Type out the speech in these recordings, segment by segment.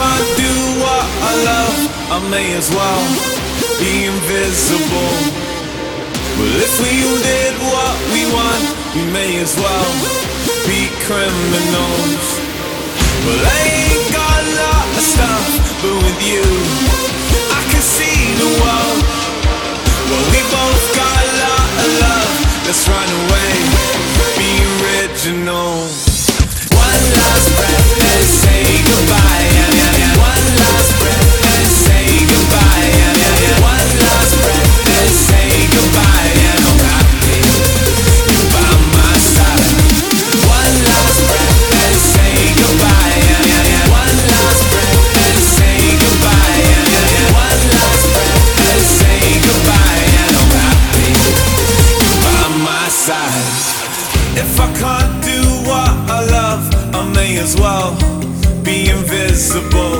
can't do what I love, I may as well be invisible. Well, if we all did what we want, we may as well be criminals. Well, I ain't got a lot of stuff, but with you I can see the world. Well, we both got a lot of love, let's run away, be original. One last breath, let's say goodbye. One last breath, let's say goodbye. One last breath, let's say goodbye. And I'm happy you're by my side. One last breath, let's say goodbye. One last breath, let's say goodbye. One last breath, let's say goodbye. And I'm happy you're by my side. If I can't do what I love, I may as well be invisible.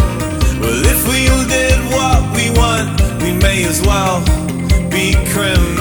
Well, if we all did what we want, we may as well be criminals.